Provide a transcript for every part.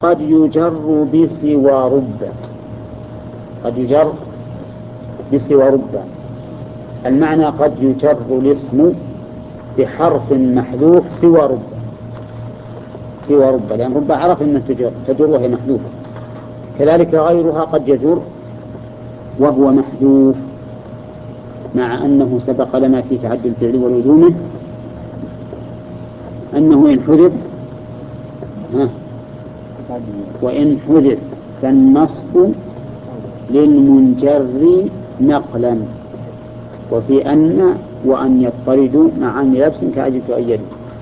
قد يجر بسوى رب. قد يجر بسوى رب، المعنى قد يجر الاسم بحرف محذوف سوى رب. سوى رب لأن رب عرف أن تجر وهي محذوفة، كذلك غيرها قد يجر وهو محذوف، مع أنه سبق لنا في تعدي الفعل ولزومه أنه إن حذف وإن حذف فالنصب للمنجر نقلا، وفي أن وأن يضطردوا مع أن لبس كأجل تؤيد.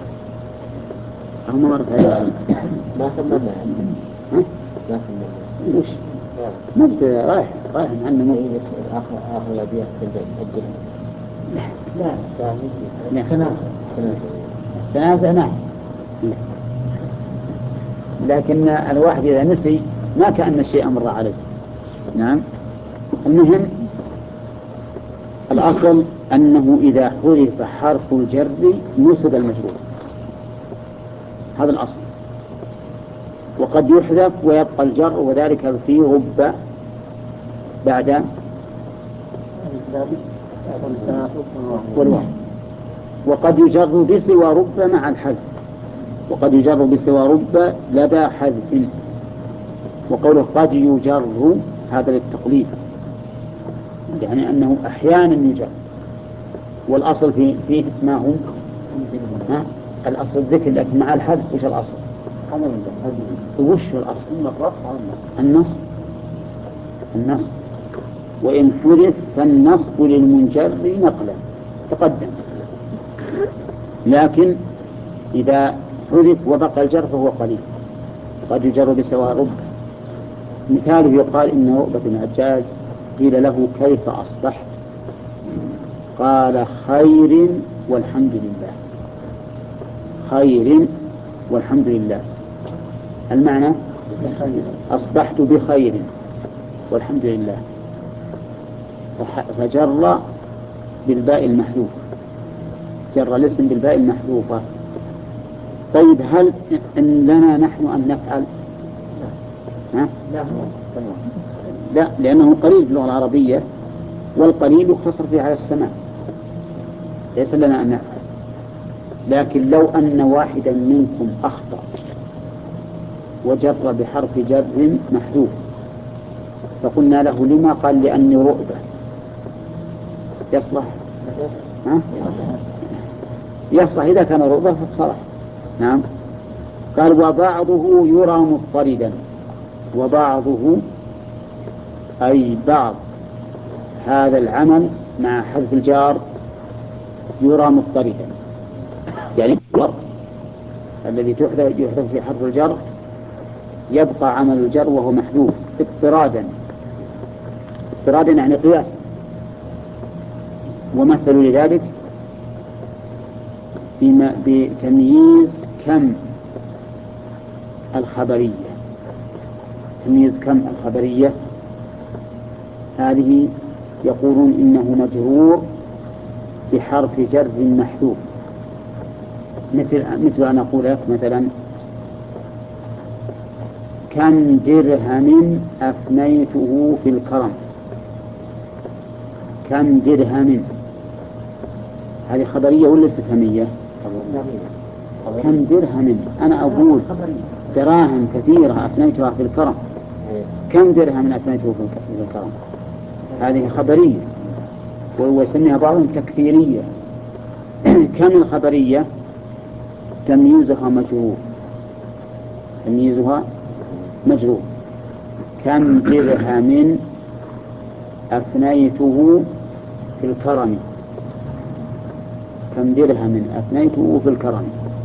هم مرت هذا ما كملنا ما كملنا وش مبت رايح عنا مبت آخر الأبيات تنجل. لا تنازع نعم، لكن الواحد إذا نسي ما كأن الشيء مر عليه. نعم. المهم الأصل أنه إذا حذف حرف الجر نسب المجرور، هذا الأصل. وقد يحذف ويبقى الجر، وذلك في رب بعد والواو. وقد يجر بسوى رب مع الحذف، وقد يجر بسوى رب لدى حذف. وقوله قد يجر هذا للتقليد، يعني أنه أحيانا يجر. والأصل فيه ما هو الأصل ذكر، لكن مع الحذف وش الأصل؟ وش الأصل؟ النصب. وإن حذف فالنصب للمنجر نقلا تقدم. لكن إذا حذف وبقى الجر فهو قليل. قد يجر بسوى رب. مثاله يقال إن رؤبة بن الحجاج قيل له كيف أصبحت؟ قال خير والحمد لله. خير والحمد لله، المعنى أصبحت بخير والحمد لله، فجر بالباء المحذوفة، جر الاسم بالباء المحذوفة. طيب هل إن لنا نحن أن نفعل؟ لا، لأنه قليل باللغة العربية، والقليل يقتصر فيه على السماع، ليس لنا أن نفعل. لكن لو أن واحدا منكم أخطأ وجر بحرف جر محذوف فقلنا له لما؟ قال لأني رؤبة، يصلح؟ يصلح إذا كان رؤبة فصلح. نعم. قال وبعضه يرى مضطردا. وبعضه أي بعض هذا العمل مع حذف الجار يرى مضطردا، يعني الذي يحذف في حرف الجر يبقى عمل الجر وهو محذوف اضطرادا يعني قياسا. ومثلوا لذلك بتمييز كم الخبرية. تمييز كم الخبرية هذه يقولون إنه مجرور بحرف جر محذوف، مثل أن أقول لك مثلا كم درهم أفنيته في الكرم. كم درهم هذه خبرية ولا استفهامية؟ كم درهم، أنا أقول دراهم كثيرة أفنيتها في الكرم. كم درهم أفنيته في الكرم هذه خبرية، ويسميها بعضهم تكثيرية. كم الخبرية تمييزها مجرور. كم درهم أفنيته في الكرم. كم درهم أفنيته في الكرم.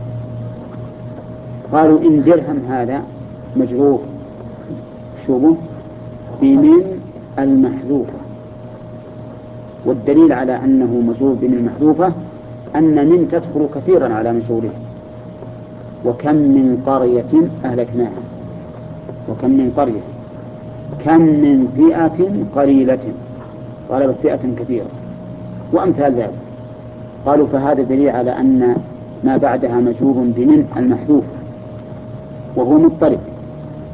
قالوا إن درهم هذا مجرور شبه بمن المحذوفة، والدليل على أنه مجرور بمن المحذوفة أن من تدخل كثيرا على مجروره. وكم من قرية أهلكناها. وكم من قرية، كم من فئة قليلة غلبت فئة كثيرة، وأمثال ذلك. قالوا فهذا دليل على أن ما بعدها مجرور بمن المحذوف وهو مضطرد.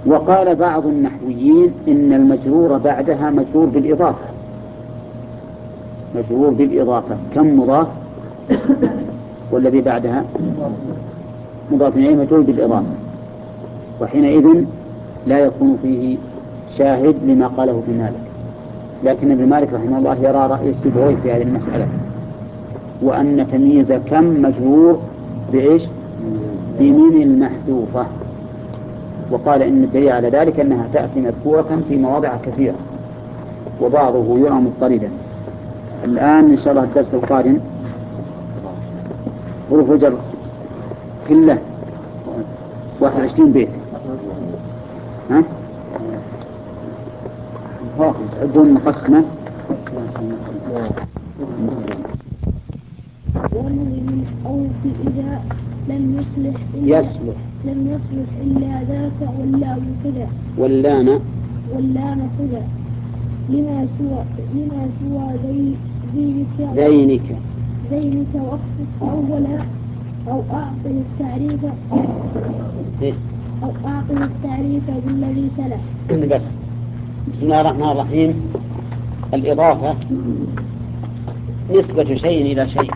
وقال بعض النحويين إن المجرور بعدها مجرور بالإضافة، مجرور بالإضافة، كم مضاف؟ والذي بعدها مضاف إليه مجرور بالإضافة، وحينئذ لا يكون فيه شاهد لما قاله ابن مالك. لكن ابن مالك رحمه الله يرى رأي سيبويه في هذه المسألة، وأن تمييز كم مجرور بإيش؟ بمن المحذوفة، وقال إن الدليل على ذلك أنها تأتي مذكورة في مواضع كثيرة وبعضه يرى مضطردا. الآن إن شاء الله الدرس القادم حروف الجر كله 21 بيت. ها؟ تعدون مقسمة. أو في إذا لم يصلح إلا ذاك واللام كذا لما سوى ذينك واخصص أولا أو أعطي التعريف بالذي تلا. بس بسم الله الرحمن الرحيم. الإضافة نسبة شيء إلى شيء،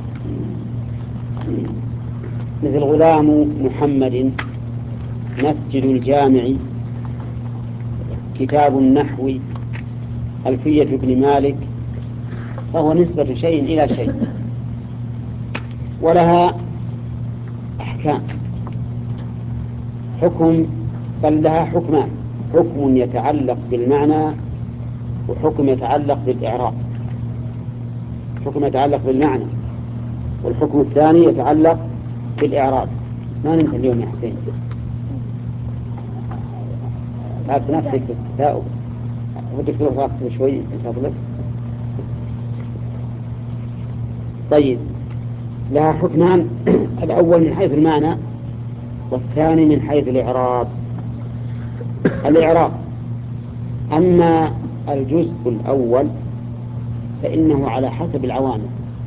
مثل غلام محمد، مسجد الجامع، كتاب النحو، ألفية ابن مالك، فهو نسبة شيء إلى شيء، ولها أحكام، بل لها حكمان: حكم يتعلق بالمعنى وحكم يتعلق بالإعراب. حكم يتعلق بالمعنى، والحكم الثاني يتعلق بالإعراب. ما ننتهي اليوم يا حسين؟ تعبت نفسك في التثاؤب، ودك تروح راسك شوي من فضلك. طيب، لها حكمان: الأول من حيث المعنى، والثاني من حيث الإعراب. الإعراب: أما الجزء الأول فإنه على حسب العوامل،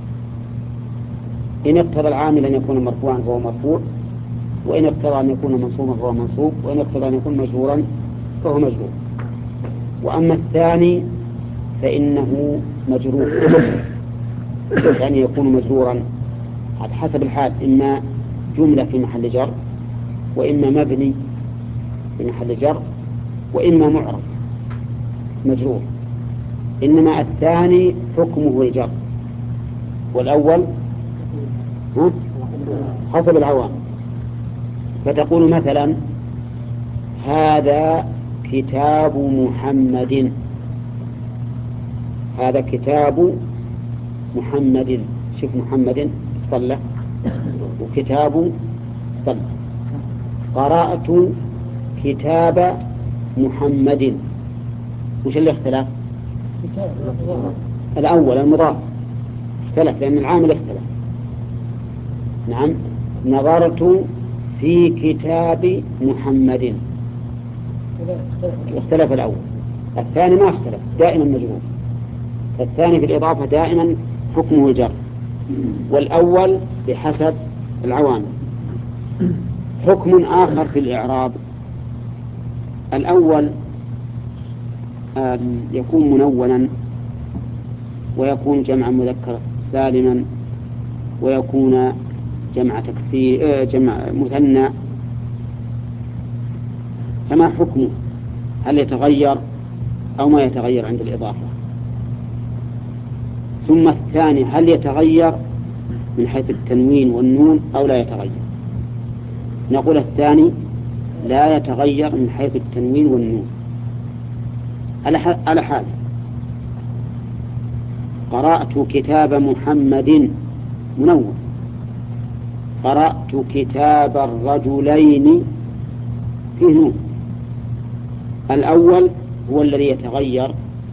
إن اقتضى العامل أن يكون مرفوعا فهو مرفوع، وإن اقتضى أن يكون منصوبا فهو منصوب، وإن اقتضى أن يكون مجرورا فهو مجرور. وأما الثاني فإنه مجرور، يعني يكون مجرورا على حسب الحال، إما جملة في محل جر، وإما مبني في محل جر، وإما معرب مجرور. إنما الثاني حكمه الجر، والأول حسب العوامل. فتقول مثلا: هذا كتاب محمد، هذا كتاب محمد. شوف محمد صلى وكتاب صلى. قرأت كتاب محمد. وش اللي اختلف؟ الأول المضاف اختلف لأن العامل اختلف. نعم، نظرت في كتاب محمد، اختلف الأول. الثاني ما اختلف، دائما مجرور. فالثاني في الإضافة دائما حكمه الجر، والأول بحسب العوامل. حكم آخر في الإعراب: الأول يكون منونا، ويكون جمع مذكر سالما، ويكون جمع تكسير، جمع مثنى. فما حكمه؟ هل يتغير أو ما يتغير عند الإضافة؟ ثم الثاني: هل يتغير من حيث التنوين والنون أو لا يتغير؟ نقول الثاني لا يتغير من حيث التنوين والنون على حال. قرأت كتاب محمد منون، قرأت كتاب الرجلين فيه نون. الأول هو الذي يتغير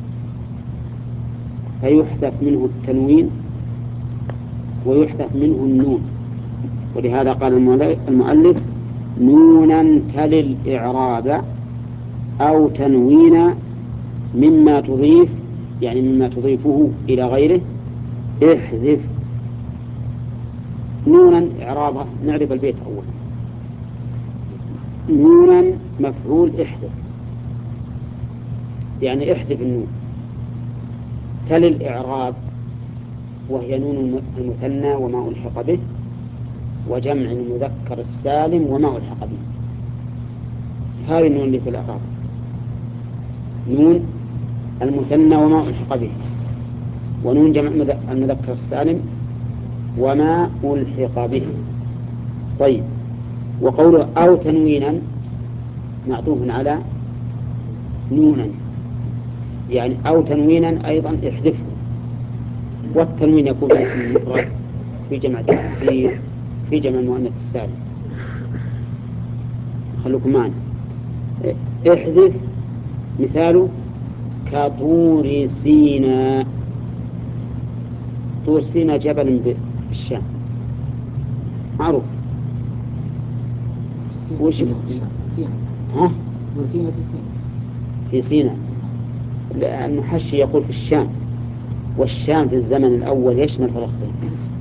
فيحذف منه التنوين ويحذف منه النون، ولهذا قال المؤلف: نونا تلي الإعراب أو تنوين مما تضيف، يعني مما تضيفه إلى غيره، احذف نونا إعرابه. نعرف البيت أولا. نونا مفعول احذف، يعني احذف النون. تل الإعراب وهي نون المثنى وما ألحق به، وجمع المذكر السالم وما ألحق به. هذه النون اللي في الإعراب، نون المثنى وما ألحق به، ونون جمع المذكر السالم وما ألحق به. طيب، وقوله أو تنوينا معطوف على نونا، يعني أو تنوينا أيضا احذفه. والتنوين يكون في اسم المفرد، في جمع التكسير، في جمع المؤنث السالم. خلوكم معنا. احذف مثاله كطور سيناء. طور سيناء جبل بالشام معروف. وش ها؟ في سيناء، لأن حشي يقول في الشام، والشام في الزمن الأول يشمل فلسطين.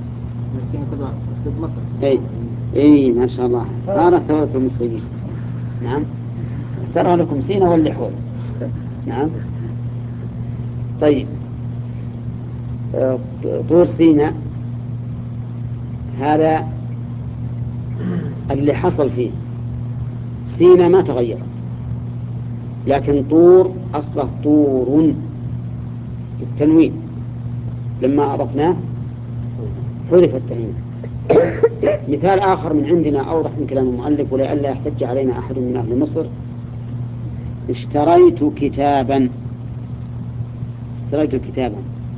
اي ما شاء الله، هذا ثورة المصريين. نعم، ترى لكم سيناء واللي حول. نعم. طيب، طور سيناء هذا اللي حصل فيه. سيناء ما تغير، لكن طور أصله طور بالتنوين، لما أضفناه حذف التنوين. مثال آخر من عندنا أوضح من كلام المؤلف ولئلا يحتج علينا أحد من أهل مصر: اشتريت كتابا. اشتريت كتابا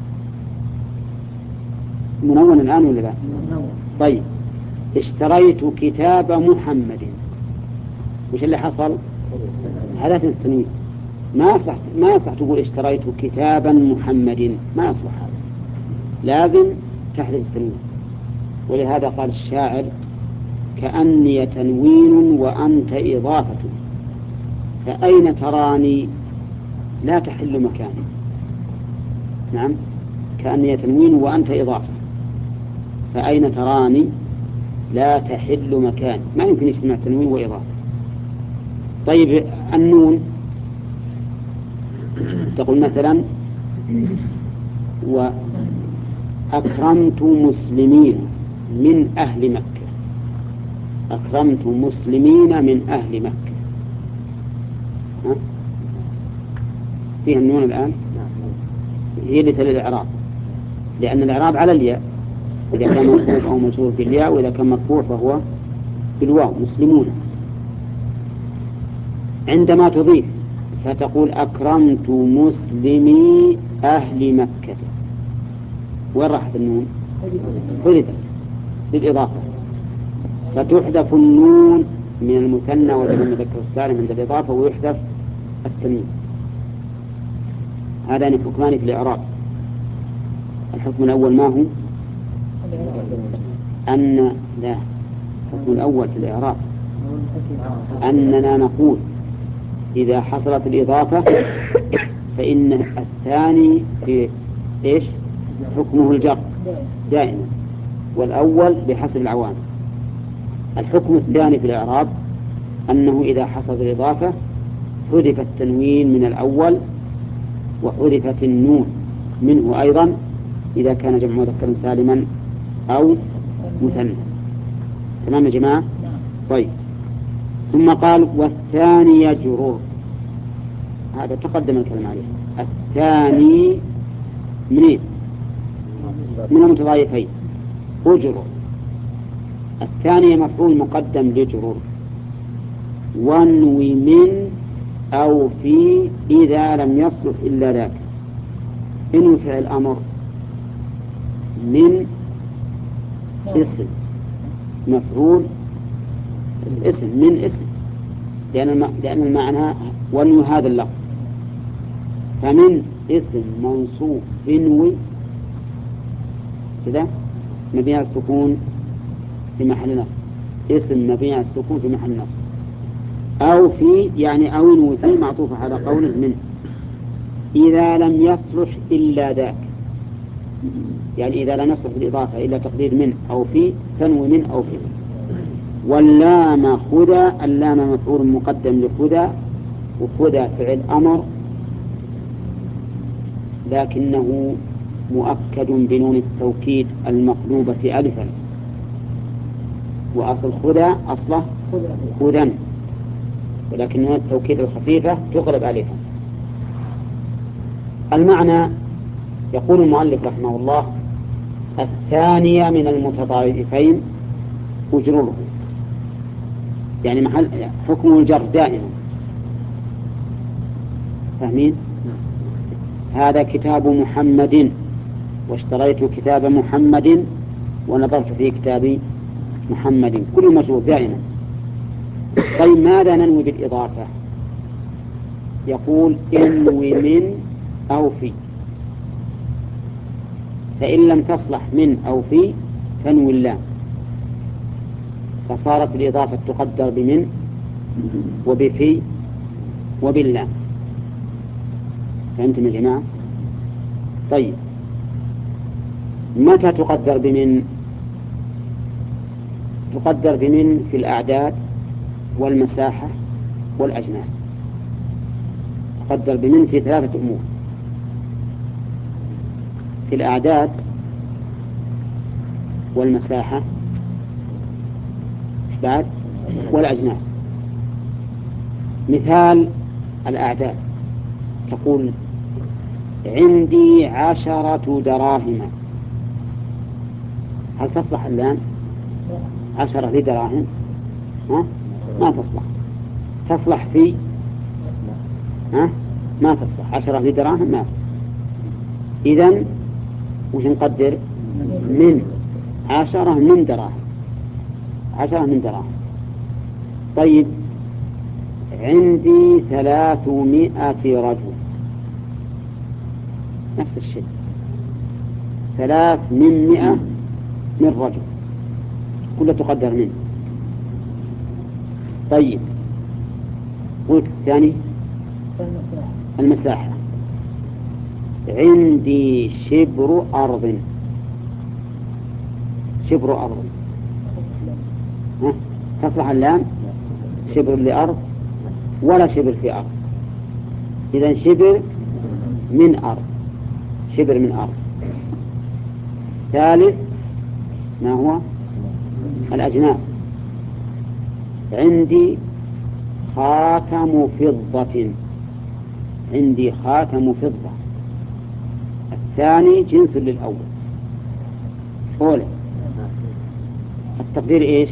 منون الآن ولا لا؟ طيب، اشتريت كتاب محمد، وش اللي حصل؟ حذفنا التنوين. ما يصلح تقول اشتريت كتابا محمد، ما يصلح هذا، لازم تحذف التنوين. ولهذا قال الشاعر: كأني تنوين وأنت إضافة، فأين تراني لا تحل مكاني. نعم، كأني تنوين وأنت إضافة، فأين تراني لا تحل مكاني. ما يمكن يجتمع تنوين وإضافة. طيب، النون تقول مثلا: وأكرمت مسلمين من أهل مكة. أكرمت مسلمين من أهل مكة. ها؟ فيها النون الآن، هي اللي تلي الإعراب، لأن الإعراب على الياء إذا كان مرفوع أو مجرور بالياء، وإذا كان مرفوع فهو بالواو، مسلمون. عندما تضيف فتقول أكرمت مسلمي أهل مكة، وين راحت النون؟ حذفت بالإضافة، فتحذف النون من المثنى وجمع المذكر السالم عند الإضافة، ويحذف التنوين. هذان حكمان في الإعراب. الحكم الأول ما هو؟ الحكم الأول في الإعراب أننا نقول إذا حصلت الإضافة فإن الثاني في إيش؟ حكمه الجر دائما، والأول بحسب العوامل. الحكم الثاني في الإعراب أنه إذا حصلت الإضافة حذف التنوين من الأول، وحذفت النون منه أيضا إذا كان جمع مذكر سالما أو مثنى. تمام يا جماعة؟ طيب، ثم قال: والثاني يجرر. هذا تقدم الكلام عليه. الثاني منين؟ من المتضايفين، أجرر. الثاني مفعول مقدم لجرر. وانوي من أو في إذا لم يصلح إلا ذاك. إنه فعل أمر، من اسم مفعول، اسم من اسم، لأن المعنى وانوي هذا اللفظ. فمن اسم منصوب انوي كذا مبني على السكون في محل نصب، اسم مبني على السكون في محل نصب. أو في يعني أو انوي في معطوف على قوله من، إذا لم يصلح إلا ذاك، يعني إذا لم يصلح بالإضافة إلا تقدير من أو في، تنوي من أو في. واللام خذا، اللام مفعول مقدم لخذا، وخذا فعل أمر لكنه مؤكد بنون التوكيد المقلوبة ألفا، وأصل خذا أصله خذا، ولكن نون التوكيد الخفيفة تقلب ألفا. المعنى يقول المؤلف رحمه الله: الثانية من المتضاعفين أجرره، يعني محل حكم الجر دائما. فاهمين؟ هذا كتاب محمد، واشتريت كتاب محمد، ونظرت في كتاب محمد، كل مجرور دائما. طيب ماذا ننوي بالإضافة؟ يقول: انوي من أو في، فإن لم تصلح من أو في فانوي اللام، فصارت الإضافة تقدر بمن وبفي وباللام. فهمتم يا جماعة؟ طيب متى تقدر بمن؟ تقدر بمن في الأعداد والمساحة والأجناس. تقدر بمن في ثلاثة أمور: في الأعداد والمساحة بعد والأجناس. مثال الأعداد: تقول: عندي 10 دراهم. هل تصلح اللام 10 لدراهم؟ ما تصلح. تصلح في ما تصلح 10 لدراهم، ما تصلح. إذن وش نقدر؟ من 10 من دراهم، 10 من دراهم. طيب عندي 300 رجل، نفس الشيء، 300 من رجل، كلها تقدر من. طيب قلت الثاني المساحة: عندي شبر أرض. شبر أرض تصلح اللام شبر لأرض ولا شبر في أرض. إذن شبر من أرض، شبر من أرض. ثالث ما هو؟ الأجناس: عندي خاتم فضة. عندي خاتم فضة. الثاني جنس للأول، أولى. التقدير إيش؟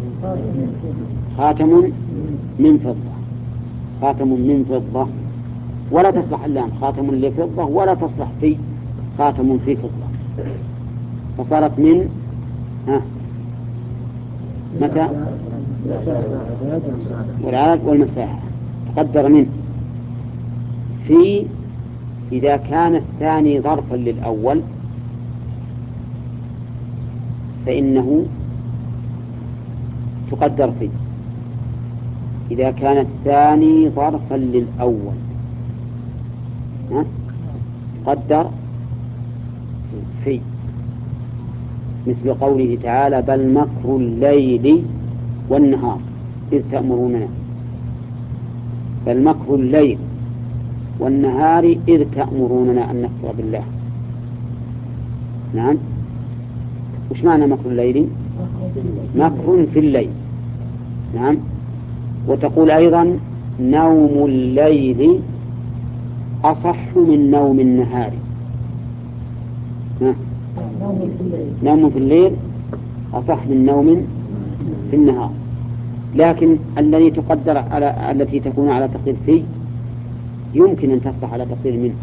خاتم من فضة، خاتم من فضة، ولا تصلح اللام خاتم لفضة، ولا تصلح في خاتم في فضة، فصارت من متى؟ والعدد والمساحة. تقدر من في إذا كان الثاني ظرفا للأول فإنه تقدر في. إذا كان الثاني ظرفا للأول تقدر في، مثل قوله تعالى: بل مكر الليل والنهار إذ تأمروننا. بل مكر الليل والنهار إذ تأمروننا أن نكفر بالله. نعم. وش معنى مكر الليل؟ مكر في الليل. نعم. وتقول أيضا: نوم الليل أصح من نوم النهار. نوم في الليل أصح من نوم في النهار. لكن الذي تقدر على التي تكون على تقدير في يمكن أن تصلح على تقدير من،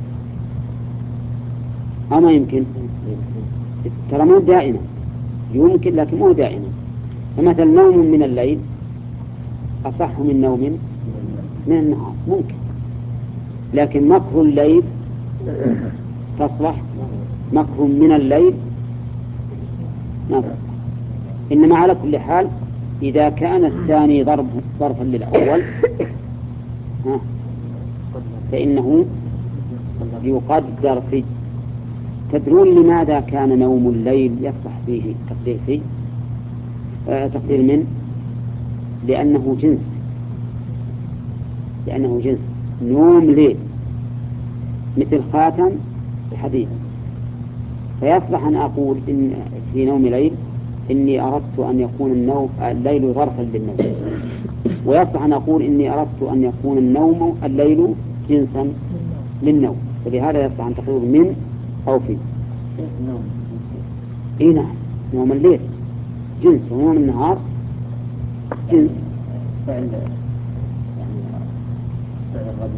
أو ما يمكن. ترى مو دائما، يمكن لكن مو دائما. فمثلا نوم من الليل أصح من نوم من النهار، ممكن. لكن مكر الليل تصلح، مكر من الليل ما تصلح. إنما على كل حال إذا كان الثاني ظرفا للأول فإنه يقدر في. تدرون لماذا كان نوم الليل يصلح فيه تقدير في تقدير من؟ لأنه جنس، نوم ليل مثل خاتم حديد، فيصلح أن أقول إن في نوم ليل إني أردت أن يكون الليل ظرفا للنوم، ويصلح أن أقول إني أردت أن يكون الليل جنسا للنوم، ولهذا يصلح أن تقول من أو في. إيه نعم، نوم الليل جنس ونوم النهار جنس. فعل الرجل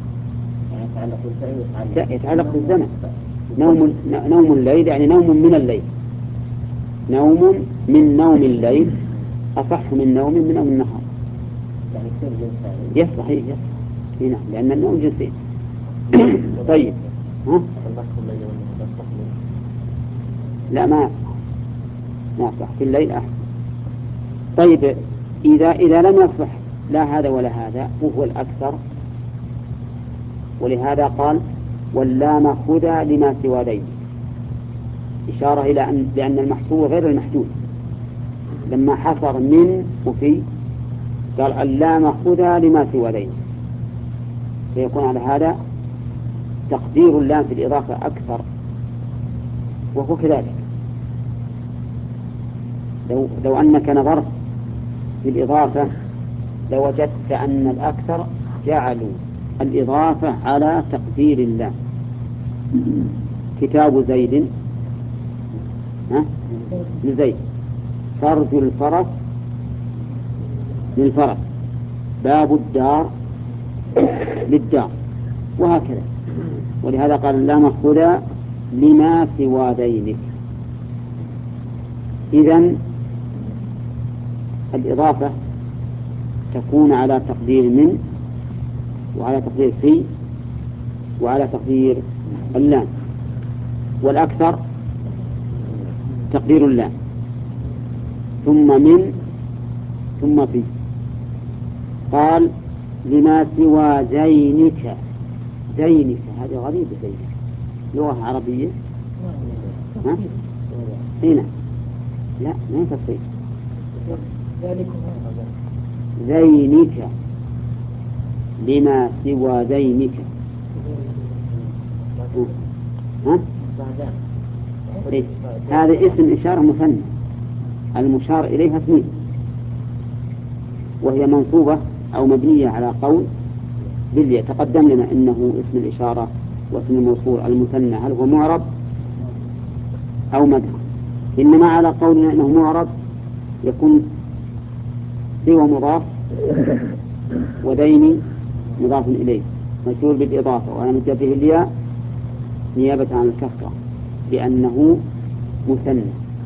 يعني يتعلق بالزمن. نوم الليل يعني نوم من الليل، نوم من نوم الليل أصح من نوم نوم النهار. يعني كثير جنس يصلح. نعم، لأن النوم جنسين. طيب ها؟ لا ما يصلح في الليل أحسن. طيب إذا لم يصلح لا هذا ولا هذا وهو الأكثر، ولهذا قال واللام خذا لما سوى ذيك، إشارة إلى لأن المحصور غير المحدود. لما حصر من وفي قال اللام خذا لما سوى ذيك، فيكون على هذا تقدير اللام في الإضافة أكثر، وهو كذلك. لو أنك نظرت في الإضافة لوجدت أن الأكثر جعلوا الإضافة على تقدير اللام. كتاب زيد لزيد، سرج الفرس للفرس، باب الدار للدار، وهكذا. ولهذا قال اللام خذا لما سوى ذينك. إذن الإضافة تكون على تقدير من، وعلى تقدير في، وعلى تقدير اللام، والأكثر تقدير اللام ثم من ثم في. قال لما سوى زينك. زينك هذه غريبة، زينك لغة عربية هنا لا ما تصير. زينك لما سوى زينك إيه؟ هذا اسم إشارة مثنى، المشار إليها اثنين، وهي منصوبة أو مبنية على قول بالياء. تقدم لنا إنه اسم الإشارة واسم الموصول المثنى هل هو معرب أو مبني، إنما على قولنا إنه معرب يكون سوى مضاف ودين مضاف إليه مجرور بالإضافة وعلى مجرده الياء نيابة عن الكسرة لأنه مثنى،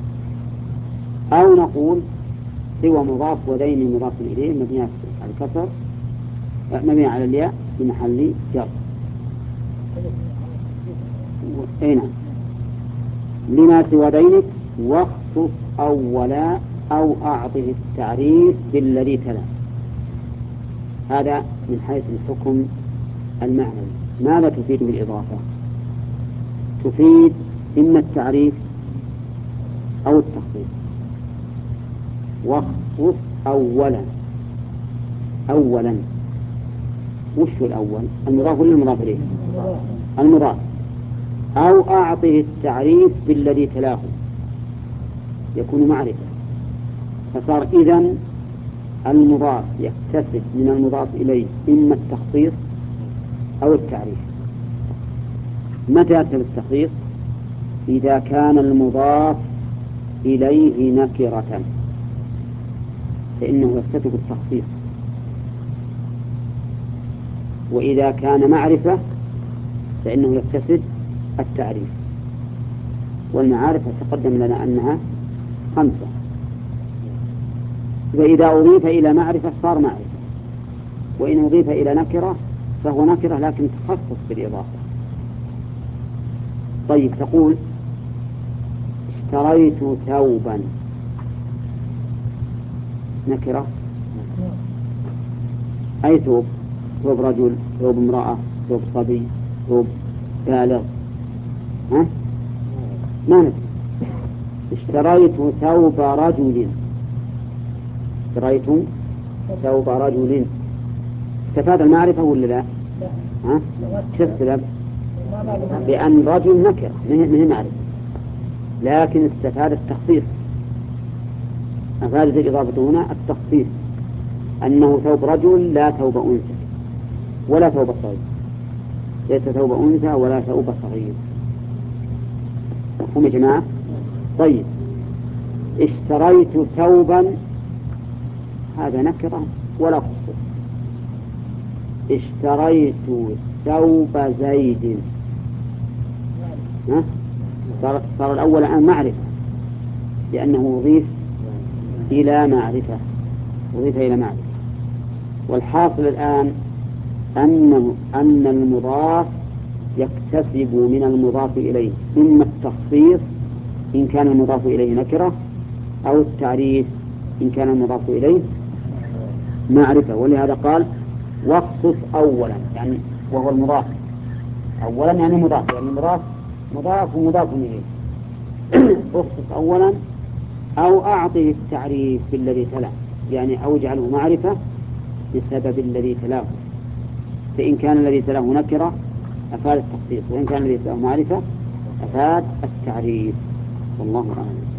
أو نقول سوى مضاف ودين مضاف إليه مبني على الكسر مبني على الياء في محل جر. أين لما سوى دينك واخصص أولا أو أعطه التعريف بالذي تلا. هذا من حيث الحكم المعنوي. ماذا تفيد بالإضافة؟ تفيد إما التعريف أو التخصيص. واخصص أولا. وش الأول؟ المضاف ولا المضاف إليه؟ المضاف. أو أعطه التعريف بالذي تلاه يكون معرفة، فصار إذن المضاف يكتسب من المضاف إليه إما التخصيص أو التعريف. متى يكتسب التخصيص؟ إذا كان المضاف إليه نكرة فإنه يكتسب التخصيص، وإذا كان معرفة فإنه يكتسب التعريف. والمعارف تقدم لنا أنها 5، فإذا أضيف إلى معرفة صار معرفة، وإن أضيف إلى نكرة فهو نكرة لكن تخصص بالإضافة. طيب تقول اشتريت ثوبا، نكرة، أي ثوب؟ ثوب رجل، ثوب امرأة، ثوب صبي، ثوب بالغ، ما ندري. اشتريت ثوب رجل، اشتريت ثوب رجل استفاد المعرفة ولا لا؟ ها؟ شو السبب؟ لأن رجل نكرة ما هي معرفة، لكن استفاد التخصيص. أفادت الإضافة هنا التخصيص، أنه ثوب رجل لا ثوب أنثى ولا ثوب صغير، ليس ثوب أنثى ولا ثوب صغير. مفهوم يا جماعة؟ طيب، اشتريت ثوبا، هذا نكرة ولا خصوص. اشتريت ثوب زيد، صار الأول الآن معرفة لأنه أضيف إلى معرفة، والحاصل الآن أن المضاف يكتسب من المضاف إليه إما التخصيص إن كان المضاف إليه نكرة، أو التعريف إن كان المضاف إليه معرفة. ولهذا قال واخصص أولا، يعني وهو المضاف أولا يعني مضاف، يعني مضاف ومضاف إليه. اخصص أولا أو أعطه التعريف بالذي تلا، يعني أو اجعله معرفة بسبب الذي تلاه. فإن كان الذي تلاه نكرة أفاد التخصيص، وإن كان الذي تلاه معرفة أفاد التعريف. والله أعلم.